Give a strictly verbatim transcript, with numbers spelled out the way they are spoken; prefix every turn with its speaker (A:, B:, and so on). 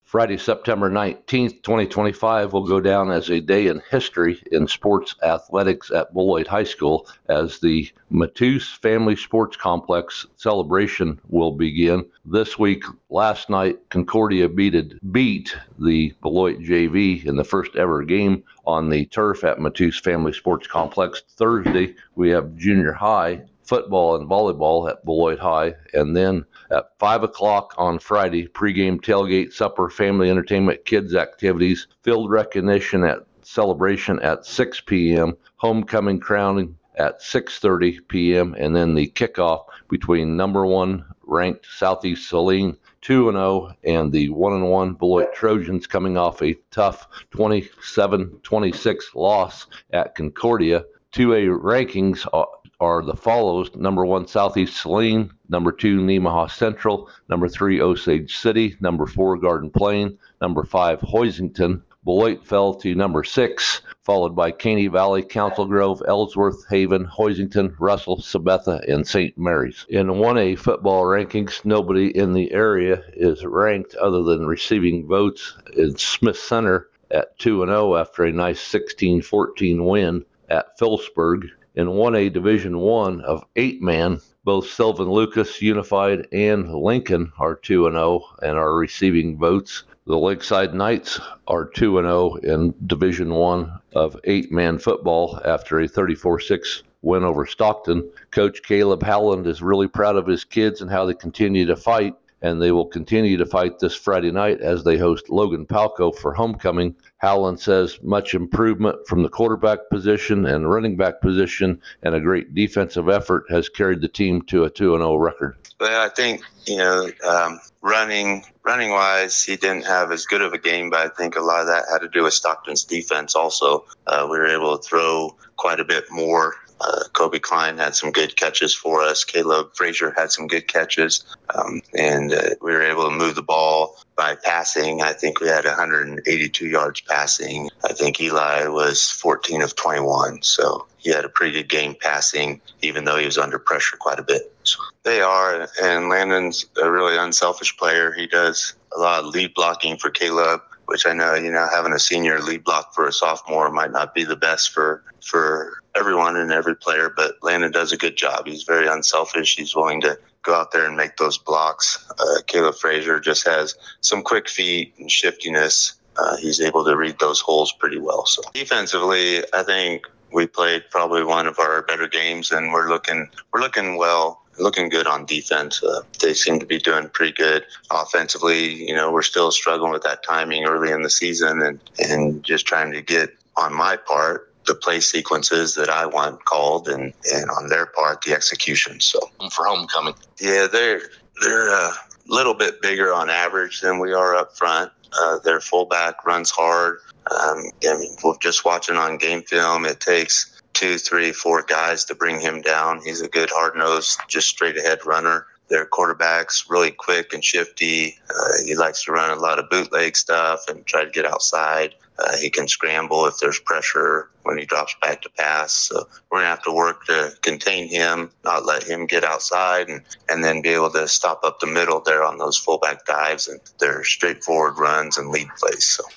A: Friday, September nineteenth, twenty twenty-five will go down as a day in history in sports athletics at Beloit High School as the Matus Family Sports Complex celebration will begin. This week, last night, Concordia beat, beat the Beloit J V in the first ever game on the turf at Matus Family Sports Complex. Thursday, we have junior high football and volleyball at Beloit High, and then at five o'clock on Friday, pregame tailgate, supper, family entertainment, kids activities, field recognition at celebration at six p.m., homecoming crowning at six thirty p.m., and then the kickoff between number one ranked Southeast Saline two and oh and the one and one Beloit Trojans coming off a tough twenty-seven twenty-six loss at Concordia. two A rankings are are the follows: number one, Southeast Saline; number two, Nemaha Central; number three, Osage City; number four, Garden Plain; number five, Hoisington. Beloit fell to number six, followed by Caney Valley, Council Grove, Ellsworth, Haven, Hoisington, Russell, Sabetha, and Saint Mary's. In one A football rankings, nobody in the area is ranked other than receiving votes in Smith Center at two and oh after a nice sixteen fourteen win at Phillipsburg. In one A Division One of eight-man, both Sylvan Lucas Unified and Lincoln are two and oh and are receiving votes. The Lakeside Knights are two and oh in Division One of eight-man football after a thirty-four six win over Stockton. Coach Caleb Howland is really proud of his kids and how they continue to fight, and they will continue to fight this Friday night as they host Logan Palco for homecoming. Howland says much improvement from the quarterback position and running back position, and a great defensive effort has carried the team to a two and oh record.
B: Well, I think, you know, um, running running wise, he didn't have as good of a game, but I think a lot of that had to do with Stockton's defense also. Uh, we were able to throw quite a bit more. Uh, Kobe Klein had some good catches for us. Caleb Frazier had some good catches. Um, and uh, we were able to move the ball by passing. I think we had one hundred eighty-two yards passing. I think Eli was fourteen of twenty-one. So he had a pretty good game passing, even though he was under pressure quite a bit. So they are, and Landon's a really unselfish player. He does a lot of lead blocking for Caleb, which I know, you know, having a senior lead block for a sophomore might not be the best for, for everyone and every player, but Landon does a good job. He's very unselfish. He's willing to go out there and make those blocks. Uh, Caleb Frazier just has some quick feet and shiftiness. Uh, he's able to read those holes pretty well. So defensively, I think we played probably one of our better games, and we're looking we're looking well, looking good on defense. Uh, they seem to be doing pretty good offensively. You know, we're still struggling with that timing early in the season, and and just trying to get, on my part, the play sequences that I want called, and, and on their part, the execution. So for homecoming, yeah, they're they're a little bit bigger on average than we are up front. Uh, their fullback runs hard. Um, I mean, just watching on game film, it takes two, three, four guys to bring him down. He's a good hard-nosed, just straight-ahead runner. Their quarterback's really quick and shifty. Uh, he likes to run a lot of bootleg stuff and try to get outside. Uh, he can scramble if there's pressure when he drops back to pass. So we're going to have to work to contain him, not let him get outside, and, and then be able to stop up the middle there on those fullback dives and their straightforward runs and lead plays. So